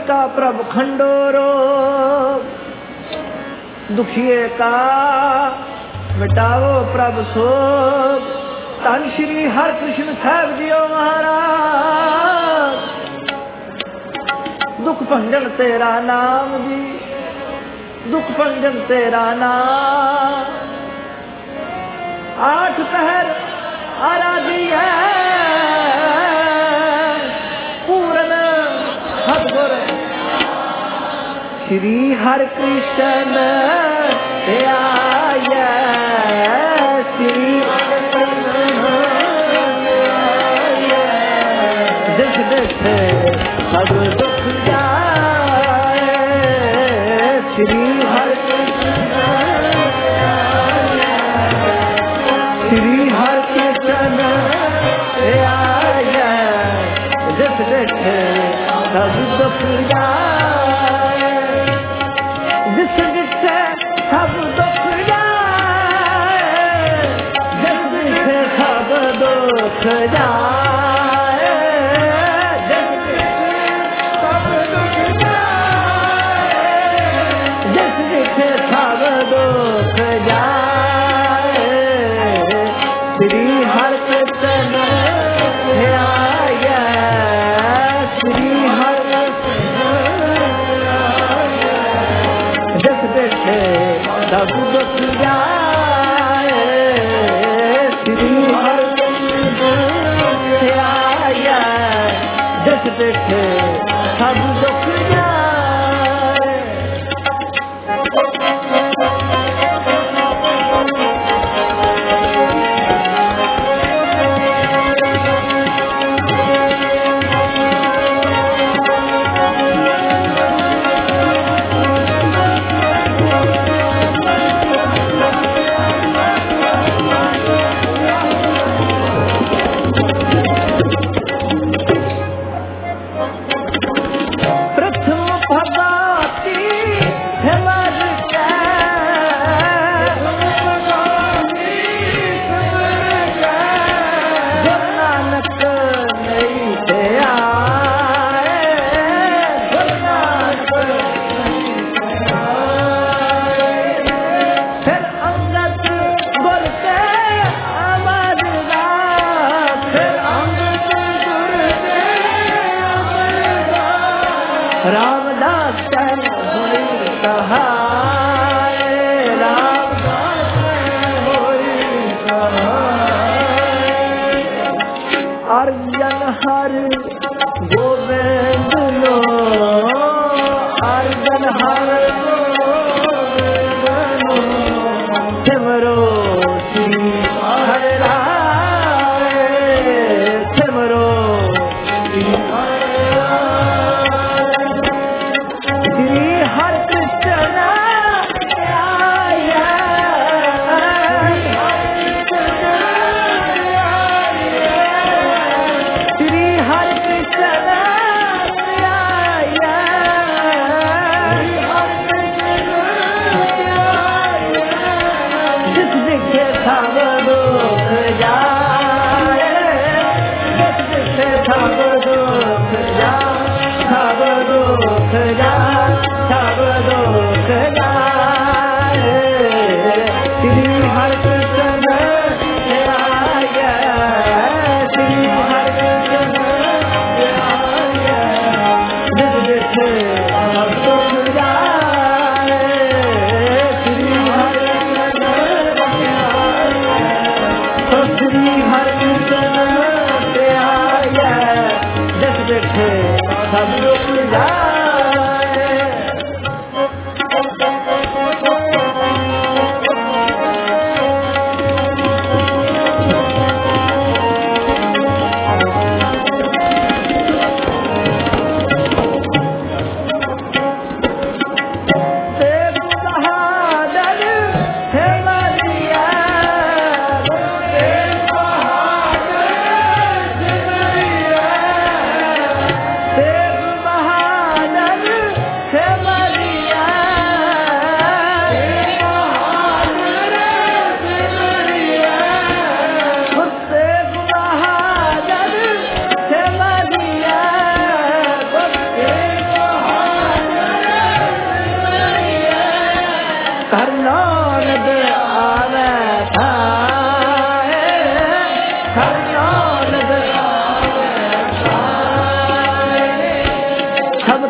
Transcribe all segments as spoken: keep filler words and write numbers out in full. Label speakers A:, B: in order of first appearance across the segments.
A: का प्रभु खंडोरो, दुखिए का मिटाओ प्रभु शोक। धन श्री हर कृष्ण साहब जियो महाराज, दुख भंजन तेरा नाम जी, दुख भंजन तेरा नाम। आठ पहर आराधिया पूर्ण सतगुर श्री हर कृष्ण आया, श्री जिस देखे सब दुख जाए, श्री हर कृष्ण श्री हर कृष्ण आया, जिस देखे सब दुख जाए, जिस जिससे सब दुख जाए, जिस जिससे सब दुख जाए, जिस जिससे सब दुख जाए, जिस जिससे सब दुख जाए, श्री हर कृष्ण आया, श्री हर सब दुख जाए, श्री हर कृष्ण आया, जिस देखे सब दुख जाए। रामदास चरण होई सहाय, रामदास चरण होई सहाय, अर्जन हर गोविंद लो, अर्जन हर गोविंद लो, सिमरो श्री हरि राय, सिमरो श्री हरि राय, श्री हर कृष्ण आया, श्री हर कृष्ण आया, जिस दिखे सब दुख जाए, जिस दिखे सब दुख जाए, सब दुख जाए, सब दुख जाए, श्री हर कृष्ण आया, श्री हर कृष्ण आया, जिस दिखे सब दुख जाए, श्री हर कृष्ण आया, तो श्री हर कृष्ण आया, जिस दिखे सब दुख जाए। तेग बहादुर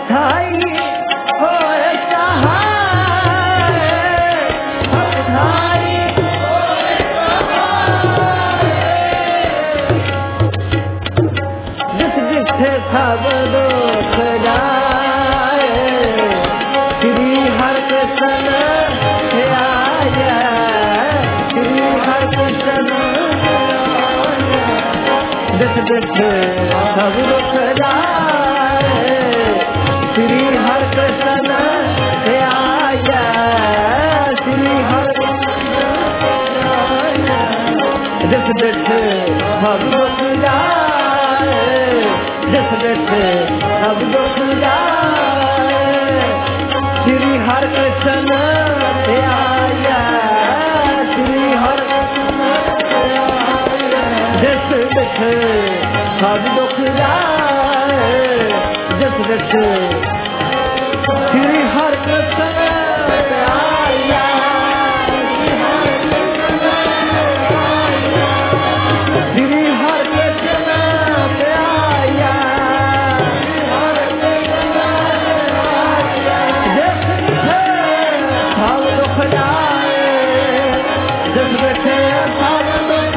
A: ठाई होए सहाय, हक ठाई होए सहाय। जिस जिथे सब दुख जाए, श्री हर कृष्ण आया, श्री हर कृष्ण जिस जिथे सब दुख जाए, श्री हर कृष्ण आया, श्री हर जिस जिथे सब दुख जाए, जिस जिथे सब दुख जाए, श्री हर कृष्ण आया, श्री हर जिस जिथे सब दुख जाए, जिस जिथे श्री हर कृष्ण आया, श्री हर कृष्ण आया, जिस जिथे सब दुख जाए, जिस जिथे सब दुख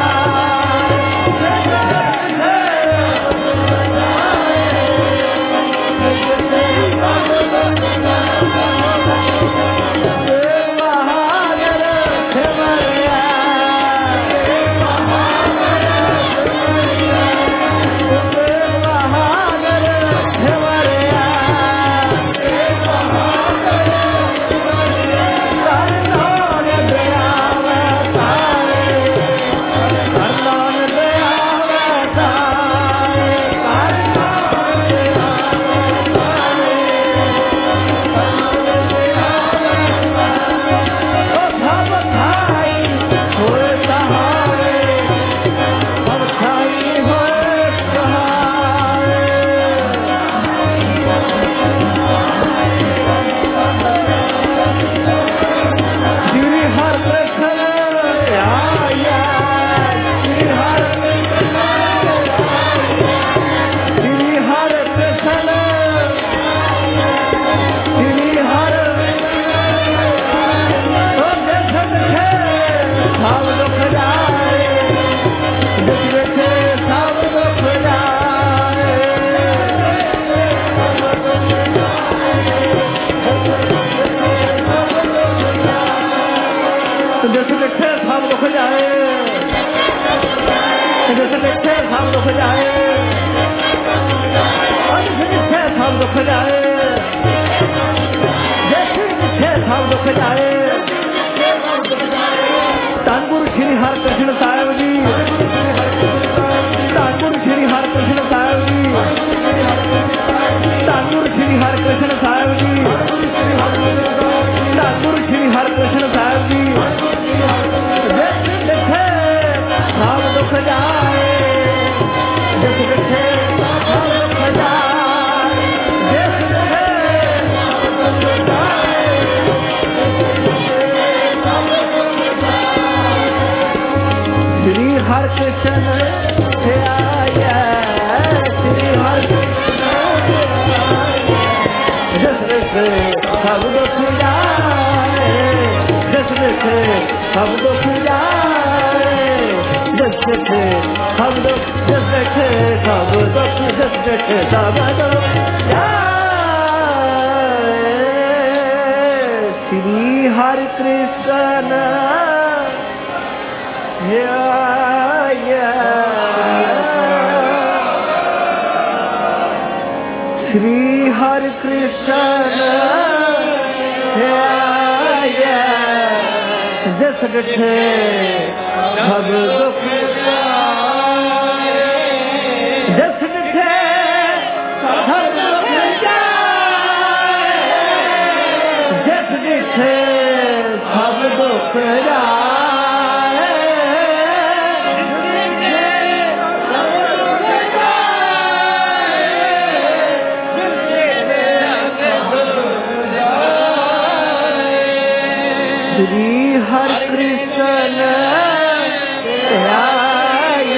A: श्री हर कृष्ण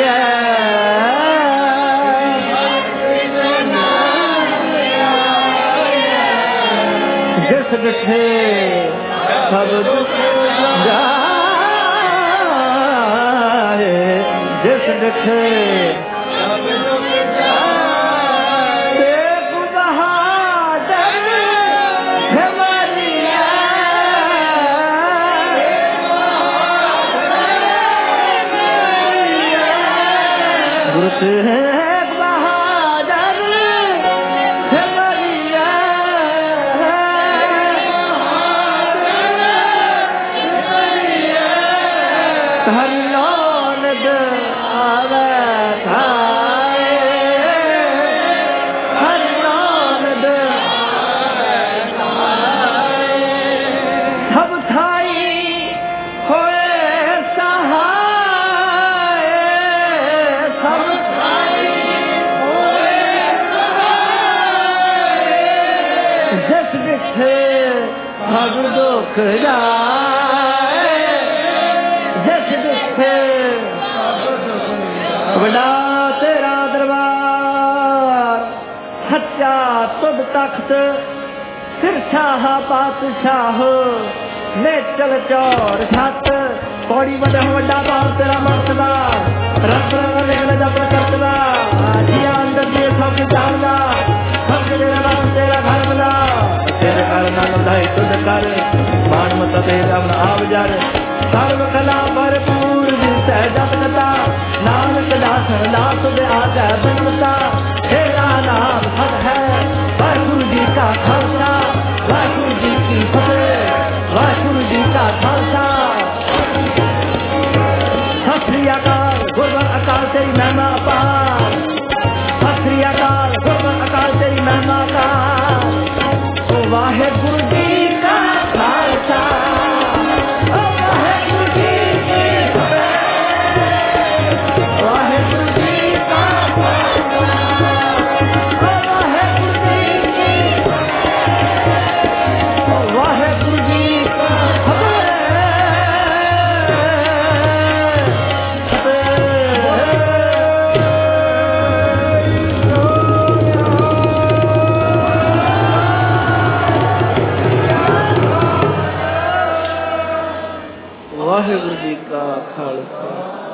A: आया। जिस डिठे सब दुख जाए, जिस डिठे सब दुख जाए। एक बहादुर हिमालया, गुरु है सब दुख जाए, जिस दुखे बड़ा तेरा दरबार, सच्चा तुद तख्त सिर शाह पातशाह, नेचल चौर छत पौड़ी वडा वडा पार तेरा मर्तबा, रब रब जब करतबा जिया अंदर दिए सब जानदा, सब तेरा नाम तेरा घर बना, तेरे घर नाम लाए तुझ कर, मान मत तेरा आव जर, सर्व कला भरपूर जिसे जप कता, नानक दास दास दे आजा बनता, तेरा नाम सत है वाहिगुरु जी का खालसा, वाहिगुरु जी की फतेह, वाहिगुरु जी का खालसा। सत श्री अकाल, गुरबन अकाल तेरी महिमा अपार, सत श्री अकाल, गुरबन अकाल तेरी महिमा अपार। वाहिगुरु जी का खालसा, वाहिगुरु जी की फतेह, वाहिगुरु जी का खालसा, वाहिगुरु जी की फतेह, वाहिगुरु जी का वाहिगुरु जी का खालसा।